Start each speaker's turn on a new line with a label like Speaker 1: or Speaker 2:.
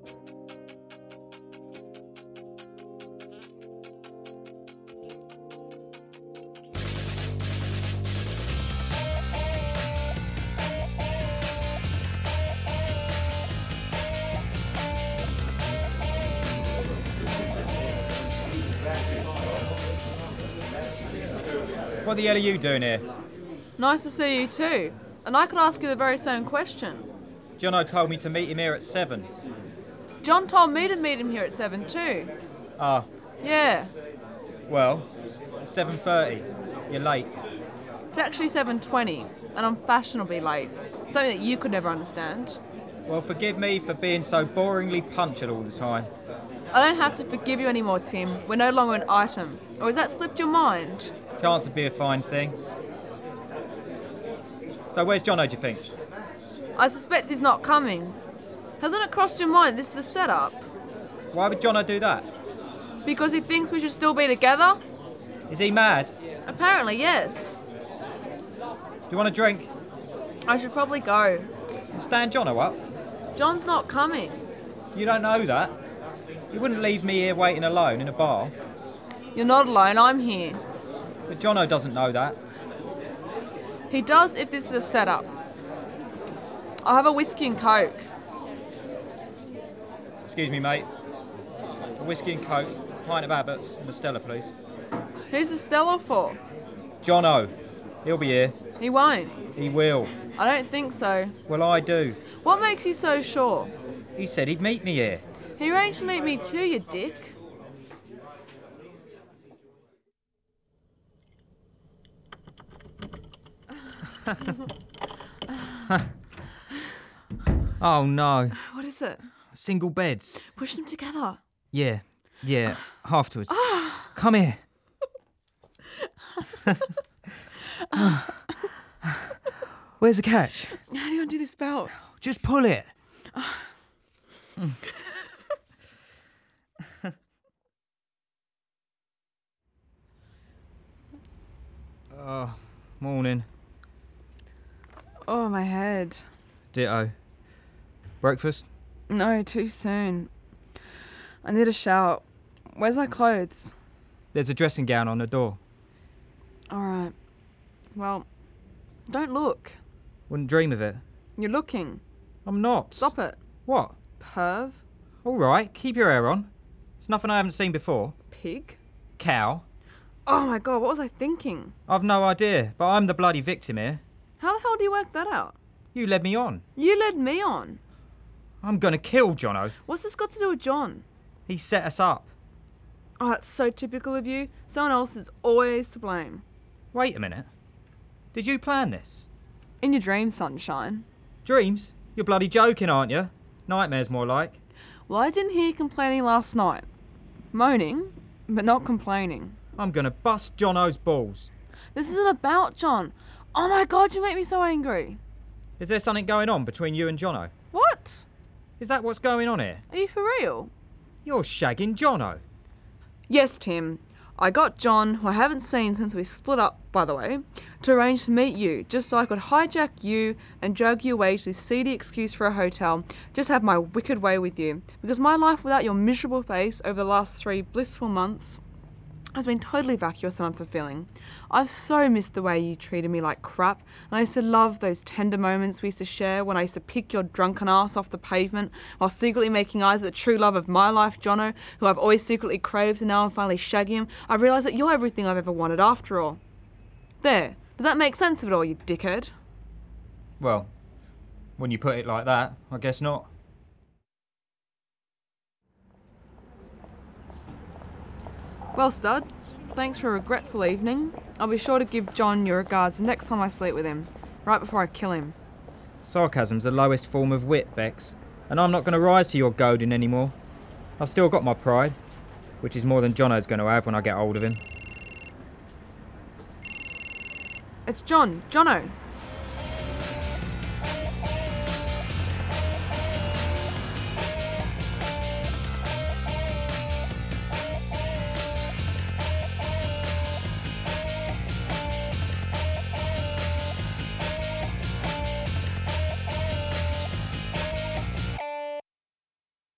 Speaker 1: What the hell are you doing here?
Speaker 2: Nice to see you too. And I could ask you the very same question.
Speaker 1: Jono told me to meet him here at 7.
Speaker 2: John told me to meet him here at 7 too.
Speaker 1: Ah,
Speaker 2: Yeah.
Speaker 1: well, it's 7:30. You're late.
Speaker 2: It's actually 7:20, and I'm fashionably late. Something that you could never understand.
Speaker 1: Well, forgive me for being so boringly punctual all the time.
Speaker 2: I don't have to forgive you anymore, Tim. We're no longer an item. Or has that slipped your mind?
Speaker 1: Chance would be a fine thing. So where's Jono, do you think?
Speaker 2: I suspect he's not coming. Hasn't it crossed your mind this is a setup?
Speaker 1: Why would Jono do that?
Speaker 2: Because he thinks we should still be together?
Speaker 1: Is he mad?
Speaker 2: Apparently, yes.
Speaker 1: Do you want a drink?
Speaker 2: I should probably go.
Speaker 1: Stand Jono up?
Speaker 2: John's not coming.
Speaker 1: You don't know that. You wouldn't leave me here waiting alone in a bar.
Speaker 2: You're not alone, I'm here.
Speaker 1: But Jono doesn't know that.
Speaker 2: He does if this is a setup. I'll have a whiskey and coke.
Speaker 1: Excuse me, mate. A whiskey and coke, a pint of Abbott's, and a Stella, please.
Speaker 2: Who's the Stella for?
Speaker 1: Jono. He'll be here.
Speaker 2: He won't.
Speaker 1: He will.
Speaker 2: I don't think so.
Speaker 1: Well, I do.
Speaker 2: What makes you so sure?
Speaker 1: He said he'd meet me here.
Speaker 2: He arranged to meet me too, you dick.
Speaker 1: Oh, no.
Speaker 2: What is it?
Speaker 1: Single beds.
Speaker 2: Push them together.
Speaker 1: Yeah. Afterwards. Come here. Where's the catch?
Speaker 2: How do you undo this belt?
Speaker 1: Just pull it. Oh, morning.
Speaker 2: Oh, my head.
Speaker 1: Ditto. Breakfast?
Speaker 2: No, too soon. I need a shower. Where's my clothes?
Speaker 1: There's a dressing gown on the door.
Speaker 2: All right. Well, don't look.
Speaker 1: Wouldn't dream of it.
Speaker 2: You're looking.
Speaker 1: I'm not.
Speaker 2: Stop it.
Speaker 1: What?
Speaker 2: Perv.
Speaker 1: All right, keep your hair on. It's nothing I haven't seen before.
Speaker 2: Pig.
Speaker 1: Cow.
Speaker 2: Oh my god, what was I thinking?
Speaker 1: I've no idea, but I'm the bloody victim here.
Speaker 2: How the hell do you work that out?
Speaker 1: You led me on.
Speaker 2: You led me on.
Speaker 1: I'm gonna kill Jono.
Speaker 2: What's this got to do with John?
Speaker 1: He set us up.
Speaker 2: Oh, that's so typical of you. Someone else is always to blame.
Speaker 1: Wait a minute. Did you plan this?
Speaker 2: In your dreams, sunshine.
Speaker 1: Dreams? You're bloody joking, aren't you? Nightmares, more like.
Speaker 2: Well, I didn't hear you complaining last night. Moaning, but not complaining.
Speaker 1: I'm gonna bust Jono's balls.
Speaker 2: This isn't about John. Oh my god, you make me so angry.
Speaker 1: Is there something going on between you and Jono?
Speaker 2: What?
Speaker 1: Is that what's going on here?
Speaker 2: Are you for real?
Speaker 1: You're shagging Jono.
Speaker 2: Yes, Tim. I got John, who I haven't seen since we split up, by the way, to arrange to meet you, just so I could hijack you and drag you away to this seedy excuse for a hotel, just have my wicked way with you. Because my life without your miserable face over the last 3 blissful months has been totally vacuous and unfulfilling. I've so missed the way you treated me like crap, and I used to love those tender moments we used to share when I used to pick your drunken ass off the pavement while secretly making eyes at the true love of my life, Jono, who I've always secretly craved, and now I'm finally shagging him. I realise that you're everything I've ever wanted after all. There. Does that make sense of it all, you dickhead?
Speaker 1: Well, when you put it like that, I guess not.
Speaker 2: Well, stud, thanks for a regretful evening. I'll be sure to give John your regards the next time I sleep with him, right before I kill him.
Speaker 1: Sarcasm's the lowest form of wit, Bex, and I'm not going to rise to your goading anymore. I've still got my pride, which is more than Jono's going to have when I get hold of him.
Speaker 2: It's John. Jono.